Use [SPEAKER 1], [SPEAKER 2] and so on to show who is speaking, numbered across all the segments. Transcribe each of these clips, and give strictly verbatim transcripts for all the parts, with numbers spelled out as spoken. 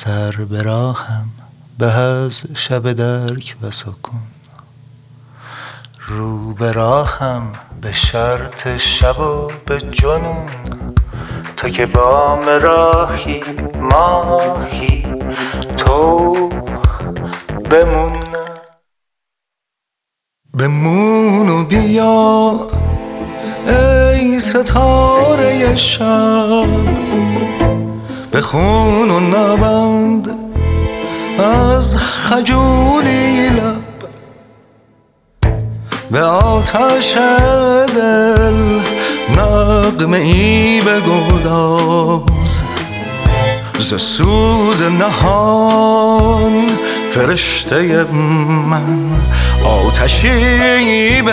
[SPEAKER 1] سر به راهم به از شب درک و سکون. رو به راهم به شرط شب و به جنون. تو که بام راهی ماهی تو بمون. بمون و بیا ای ستاره شب، بخون و نبند از خجولی لب. به آتش دل نغمه ای بگداز، ز سوز نهان فرشته من آتشی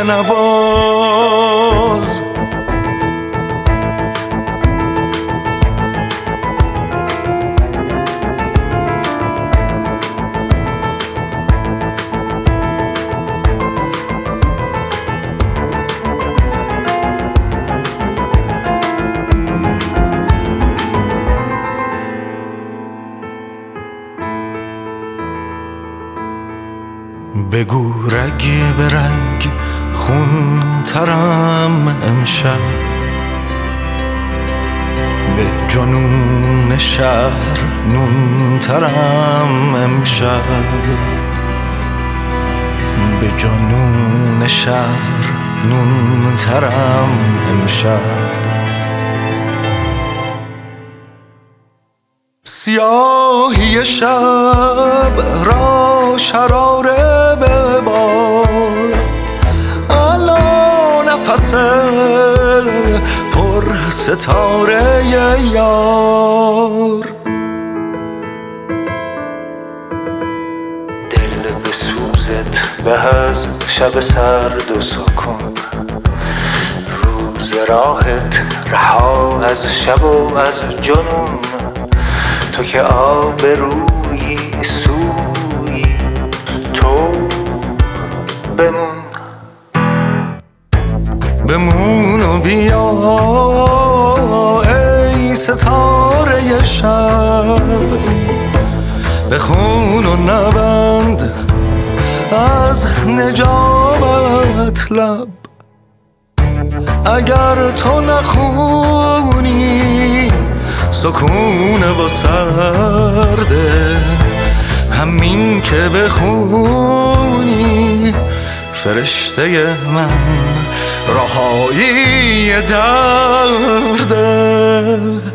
[SPEAKER 1] بنواز. بگو رگ به رگ خون ترم امشب، به جنون شهر نون ترم امشب. به جنون شهر نون ترم امشب. سیاهی شب را شراره ببار، الا نفس پر ستاره یار. دل به سوزت به از شب سرد و سکون. روز راهت رها از شب و از جنون. تو که آبرویی سویی تو بمون. بمون و بیا ای ستاره شب، بخون و نبند از نجابت لب. اگر تو نخونی سکون و سرده، همین که بخونی فرشته من رهایی درده.